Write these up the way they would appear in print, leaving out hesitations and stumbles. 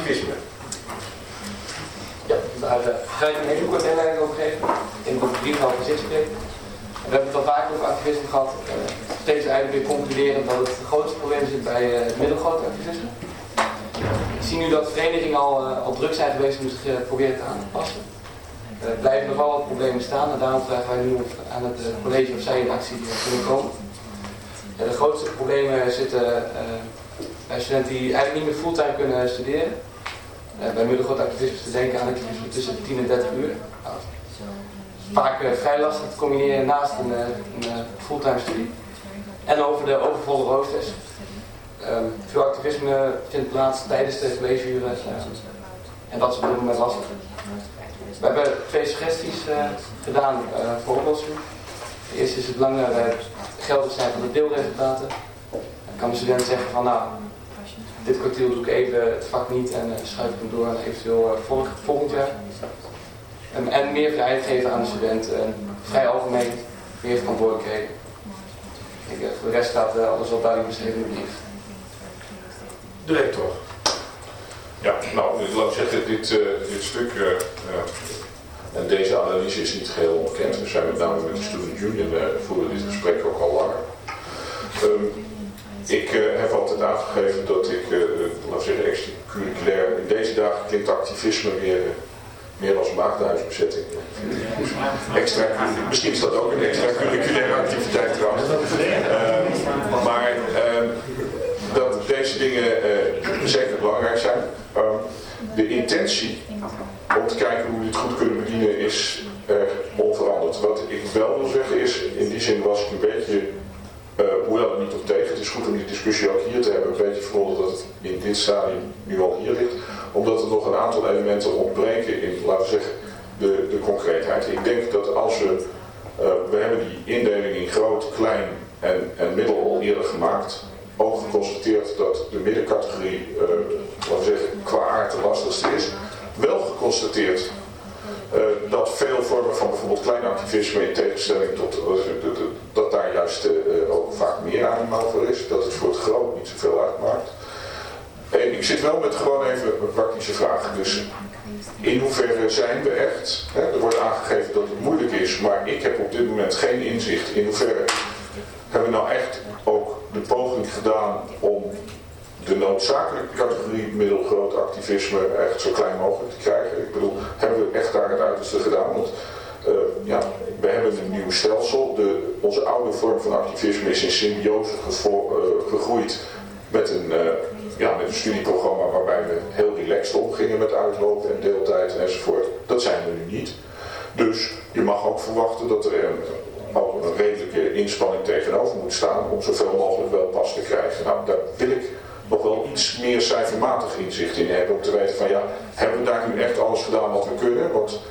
activisme. Ja, daar ga ik een hele korte inleiding over geven. In de brief over zitspreek. We hebben het al vaak over activisme gehad. Steeds eigenlijk weer concluderen dat het grootste probleem zit bij het middelgrote activisme. Ik zie nu dat verenigingen al druk zijn geweest om zich proberen te aan te passen. Er blijven nog wel wat problemen staan en daarom vragen wij nu aan het college of zij in actie kunnen komen. De grootste problemen zitten bij studenten die eigenlijk niet meer fulltime kunnen studeren. Bij middelgroot activisme te denken aan activisme tussen 10 en 30 uur. Nou, vaak vrij lastig te combineren naast een fulltime studie. En over de overvolle roosters. Veel activisme vindt plaats tijdens de collegeuren en dat is op dit moment lastig. We hebben 2 suggesties gedaan voor oplossing. De eerste is het langer geldig zijn van de deelresultaten. Dan kan de student zeggen van nou, dit kwartiel doe ik even het vak niet en schuif ik hem door naar eventueel volgend jaar. En meer vrijheid geven aan de student. Vrij algemeen, meer verantwoordelijkheden. Voor de rest staat alles wel duidelijk beschreven in de brief. Directeur. Ja, nou, laat ik zeggen, dit stuk en deze analyse is niet geheel onbekend. We zijn met name met de Student Union voeren dit gesprek ook al langer. Ik heb altijd aangegeven dat ik, laten we zeggen, extracurriculair, in deze dagen klinkt activisme meer als maagdenhuisbezetting. Misschien is dat ook een extracurriculaire activiteit trouwens. Maar dat deze dingen zeker belangrijk zijn. De intentie om te kijken hoe we dit goed kunnen bedienen is onveranderd. Wat ik wel wil zeggen is, in die zin was ik een beetje, hoewel er niet op tegen, het is goed om die discussie ook hier te hebben, een beetje verwonderd dat het in dit stadium nu al hier ligt. Omdat er nog een aantal elementen ontbreken in, laten we zeggen, de concreetheid. Ik denk dat als we hebben die indeling in groot, klein en middel al eerder gemaakt. Ook geconstateerd dat de middencategorie, laten we zeggen, qua aard de lastigste is. Wel geconstateerd dat veel vormen van bijvoorbeeld klein activisme in tegenstelling tot dat daar juist ook vaak meer animo voor is. Dat het voor het groot niet zoveel uitmaakt. En ik zit wel met gewoon even een praktische vraag. Dus in hoeverre zijn we echt? Er wordt aangegeven dat het moeilijk is, maar ik heb op dit moment geen inzicht in hoeverre hebben we nou echt ook de poging gedaan om de noodzakelijke categorie middelgroot activisme echt zo klein mogelijk te krijgen. Ik bedoel, hebben we echt daar het uiterste gedaan? Want we hebben een nieuw stelsel. Onze oude vorm van activisme is in symbiose gegroeid met een studieprogramma waarbij we heel relaxed omgingen met uitloop en deeltijd enzovoort. Dat zijn we nu niet. Dus je mag ook verwachten dat er ook een redelijke inspanning tegenover moet staan om zoveel mogelijk wel pas te krijgen. Nou, daar wil ik nog wel iets meer cijfermatig inzicht in hebben om te weten van ja, hebben we daar nu echt alles gedaan wat we kunnen? Want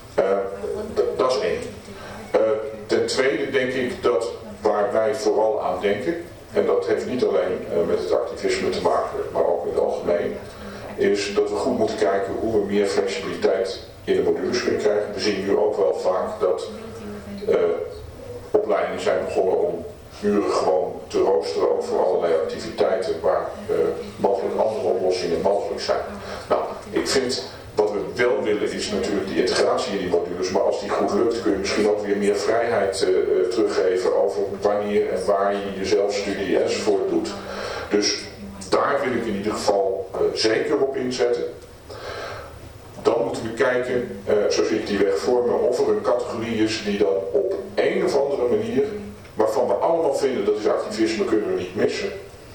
dat is één. Ten tweede denk ik dat waar wij vooral aan denken, en dat heeft niet alleen met het activisme te maken, maar ook in het algemeen, is dat we goed moeten kijken hoe we meer flexibiliteit in de modules kunnen krijgen. We zien nu ook wel vaak dat opleidingen zijn begonnen om uren gewoon te roosteren, ook voor allerlei activiteiten waar mogelijk andere oplossingen mogelijk zijn. Nou, ik vind, wat we wel willen is natuurlijk die integratie in die modules, maar als die goed lukt kun je misschien ook weer meer vrijheid teruggeven over wanneer en waar je je zelfstudie enzovoort doet. Dus daar wil ik in ieder geval zeker op inzetten. Dan moeten we kijken, zo zie ik die weg voor me, of er een categorie is die dan op een of andere manier, waarvan we allemaal vinden dat is activisme, kunnen we niet missen.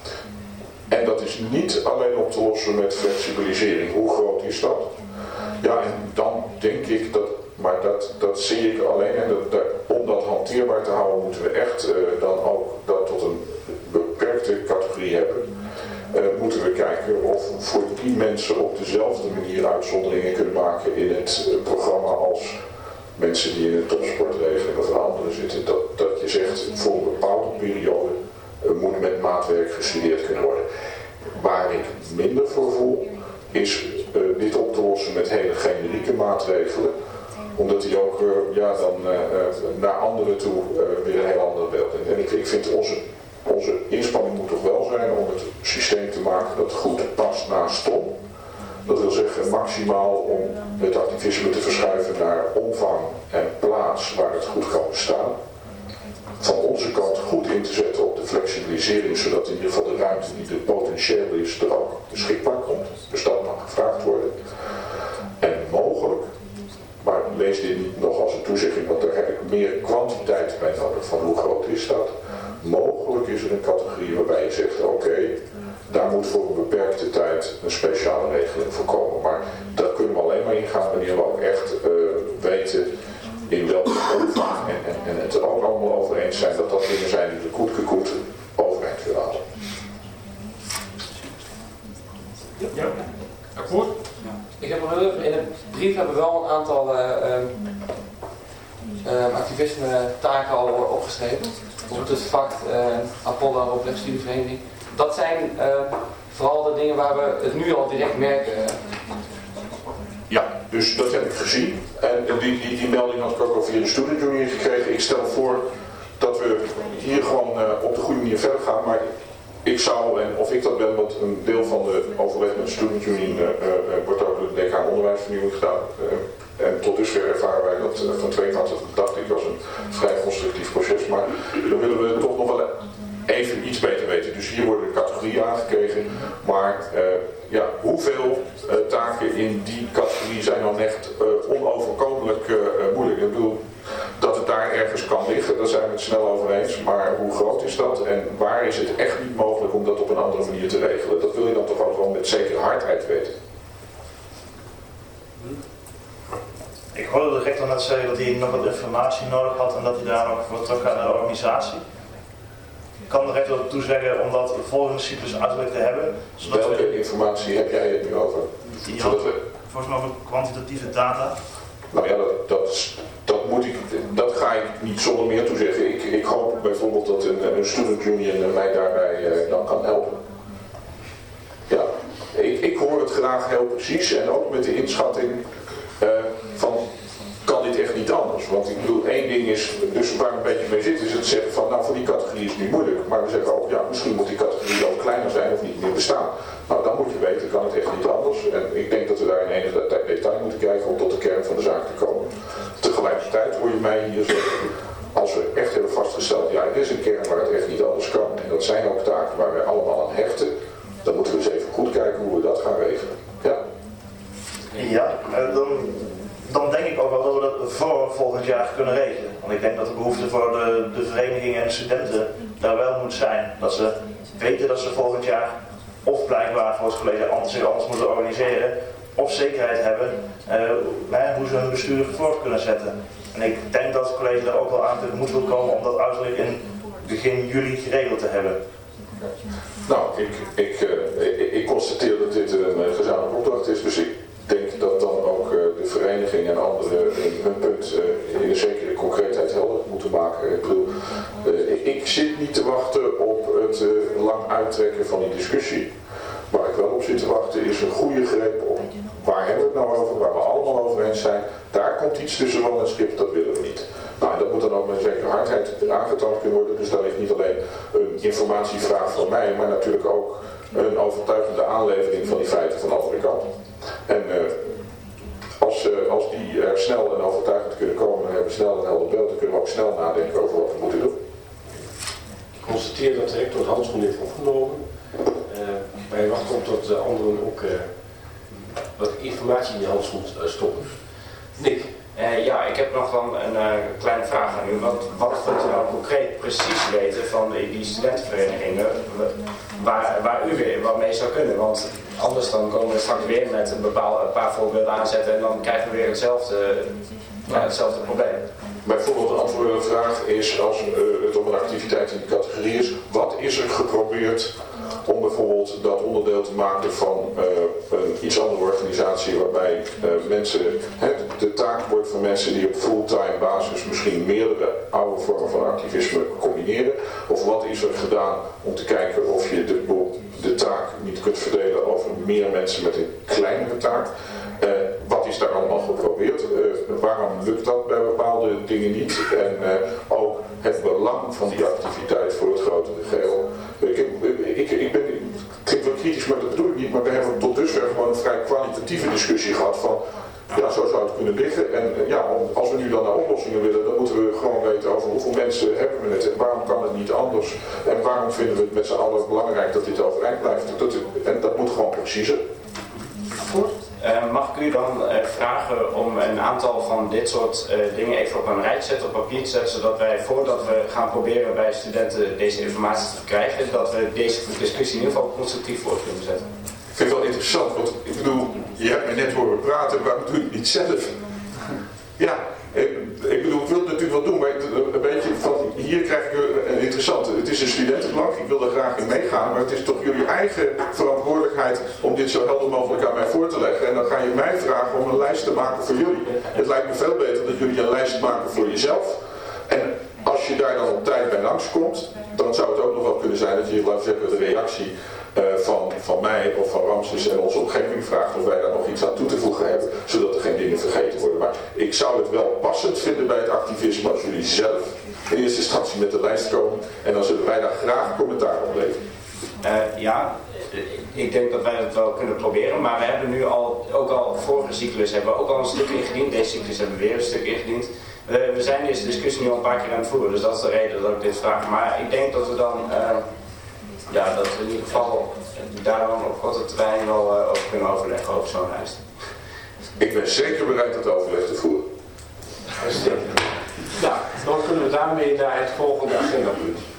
En dat is niet alleen op te lossen met flexibilisering. Hoe groot is dat? Ja, en dan denk ik dat, maar dat zie ik alleen, en om dat hanteerbaar te houden moeten we echt dan ook dat tot een beperkte categorie hebben. Moeten we kijken of we voor die mensen op dezelfde manier uitzonderingen kunnen maken in het programma als mensen die in de topsportregeling of anderen zitten. Dat je zegt, voor een bepaalde periode moet met maatwerk gestudeerd kunnen worden. Waar ik minder voor voel, is dit op te lossen met hele generieke maatregelen. Omdat die ook dan naar anderen toe weer een heel ander beeld hebben. En ik vind onze inspanning moet toch wel zijn om het systeem te maken dat goed past naast STOM. Dat wil zeggen maximaal om het activisme te verschuiven naar omvang en plaats waar het goed kan bestaan. Van onze kant goed in te zetten op de flexibilisering, zodat in ieder geval de ruimte die er potentieel is er ook beschikbaar komt. Dus dat mag gevraagd worden. En mogelijk, maar lees dit niet nog als een toezegging, want daar heb ik meer kwantiteit bij nodig van hoe groot is dat. Mogelijk is er een categorie waarbij je zegt, oké, daar moet voor een beperkte tijd een speciale regeling voor komen. Maar daar kunnen we alleen maar ingaan wanneer we ook echt weten in welke omvang en het er ook allemaal over eens zijn dat dat dingen zijn die de koetkekoet overeind willen halen. Ja, akkoord? Ik heb in de brief hebben we wel een aantal activisme-taken al opgeschreven. Bijvoorbeeld het FACT, Apollo, Overlegstudievereniging. Dat zijn vooral de dingen waar we het nu al direct merken. Ja, dus dat heb ik gezien. En die melding had ik ook al via de Student Union gekregen. Ik stel voor dat we hier gewoon op de goede manier verder gaan. Maar ik zou, en of ik dat ben, want een deel van de overleg met de Student Union wordt ook door de decaan onderwijsvernieuwing gedaan. En tot dusver ervaren wij dat van twee kanten, dacht ik, als een vrij constructief proces. Maar dan willen we toch nog wel even iets beter weten. Dus hier worden de categorieën aangekregen. Maar ja, hoeveel taken in die categorie zijn dan echt onoverkomelijk moeilijk? Ik bedoel, dat het daar ergens kan liggen, daar zijn we het snel over eens. Maar hoe groot is dat en waar is het echt niet mogelijk om dat op een andere manier te regelen? Dat wil je dan toch ook wel met zekere hardheid weten. Ik hoorde de rector net zeggen dat hij nog wat informatie nodig had en dat hij daar nog voor terug gaat naar de organisatie. Ik kan de rector toezeggen om dat de volgende cyclus uiterlijk te hebben. Welke informatie heb jij het nu over? Die had volgens mij over kwantitatieve data. Nou ja, dat ga ik niet zonder meer toezeggen. Ik hoop bijvoorbeeld dat een student union mij daarbij dan kan helpen. Ja, ik hoor het graag heel precies en ook met de inschatting van kan dit echt niet anders. Want ik bedoel, één ding is, dus waar we een beetje mee zitten, is het zeggen van nou voor die categorie is het niet moeilijk. Maar we zeggen ook, ja misschien moet die categorie ook kleiner zijn of niet meer bestaan. Nou dan moet je weten, kan het echt niet anders. En ik denk dat we daar in enige detail moeten kijken om tot de kern van de zaak te komen. Tegelijkertijd hoor je mij hier zeggen, als we echt hebben vastgesteld, ja er is een kern waar het echt niet anders kan. En dat zijn ook taken waar wij allemaal aan hechten. Dan moeten we eens even goed kijken hoe we dat gaan regelen. Ja, ja dan denk ik ook wel dat we dat voor volgend jaar kunnen regelen. Want ik denk dat de behoefte voor de verenigingen en de studenten daar wel moet zijn. Dat ze weten dat ze volgend jaar of blijkbaar voor het college zich anders moeten organiseren. Of zekerheid hebben hoe ze hun bestuur voort kunnen zetten. En ik denk dat het college daar ook wel aan tegemoet wil komen om dat uiterlijk in begin juli geregeld te hebben. Nou, ik constateer dat dit een gezamenlijke opdracht is, dus ik denk dat dan ook de vereniging en anderen hun punt in een zekere concreetheid helder moeten maken. Ik bedoel, ik zit niet te wachten op het lang uittrekken van die discussie. Waar ik wel op zit te wachten is een goede greep op waar hebben we het nou over, waar we allemaal over eens zijn. Daar komt iets tussen wal en schip, dat willen we niet. Nou, dat moet dan ook met zekere hardheid aangetoond kunnen worden. Dus daar ligt niet alleen een informatievraag van mij, maar natuurlijk ook een overtuigende aanlevering van die feiten van de andere kant. En als die er snel en overtuigend kunnen komen, en hebben snel een helder beeld, dan kunnen we ook snel nadenken over wat we moeten doen. Ik constateer dat de rector het handschoen heeft opgenomen. Wij wachten op dat anderen ook wat informatie in die handschoen stoppen. Nick? Ja, ik heb nog dan een kleine vraag aan u. Wat wilt u nou concreet precies weten van die studentenverenigingen waar u weer wat mee zou kunnen? Want anders dan komen we straks weer met een paar voorbeelden aanzetten en dan krijgen we weer hetzelfde probleem. Bijvoorbeeld de antwoord op de vraag is, als het om een activiteit in de categorie is, wat is er geprobeerd om bijvoorbeeld dat onderdeel te maken van een iets andere organisatie waarbij mensen, de taak wordt van mensen die op fulltime basis misschien meerdere oude vormen van activisme combineren. Of wat is er gedaan om te kijken of je de taak niet kunt verdelen over meer mensen met een kleinere taak. Wat is daar allemaal geprobeerd? Waarom lukt dat bij bepaalde dingen niet? En ook het belang van die activiteit voor het grotere geheel. Het klinkt kritisch, maar dat bedoel ik niet. Maar we hebben tot dusver gewoon een vrij kwalitatieve discussie gehad van, ja, zo zou het kunnen liggen. En ja, als we nu dan naar oplossingen willen, dan moeten we gewoon weten over hoeveel mensen hebben we het en waarom kan het niet anders. En waarom vinden we het met z'n allen belangrijk dat dit overeind blijft. En dat moet gewoon preciezer. Mag ik u dan vragen om een aantal van dit soort dingen even op een rijtje te zetten, op papier te zetten, zodat wij voordat we gaan proberen bij studenten deze informatie te verkrijgen, dat we deze discussie in ieder geval constructief voor kunnen zetten? Ik vind het wel interessant, want ik bedoel, je hebt me net horen praten, waarom doe je het niet zelf? Ja, ik bedoel, ik wil het natuurlijk wel doen, maar een beetje van, hier krijg ik een interessante. Het is een studentenbelang, ik wil er graag in meegaan, maar het is toch jullie eigen verantwoordelijkheid om dit zo helder mogelijk aan mij voor te leggen. En dan ga je mij vragen om een lijst te maken voor jullie. Het lijkt me veel beter dat jullie een lijst maken voor jezelf. En als je daar dan op tijd bij langskomt, dan zou het ook nog wel kunnen zijn dat je, laten we zeggen, de reactie van mij of van Ramses en onze omgeving vraagt of wij daar nog iets aan toe te voegen hebben, zodat er geen dingen vergeten worden. Maar ik zou het wel passend vinden bij het activisme als jullie zelf in eerste instantie met de lijst komen en dan zullen wij daar graag commentaar op leveren. Ja, ik denk dat wij dat wel kunnen proberen, maar we hebben nu ook al vorige cyclus hebben we ook al een stuk ingediend, deze cyclus hebben we weer een stuk ingediend. We zijn deze discussie nu al een paar keer aan het voeren, dus dat is de reden dat ik dit vraag. Maar ik denk dat we dan ja, dat we in ieder geval daar dan op korte termijn wel over kunnen overleggen over zo'n lijst. Ik ben zeker bereid dat overleg te voeren. Nou, dan kunnen we daarmee naar het volgende agendapunt.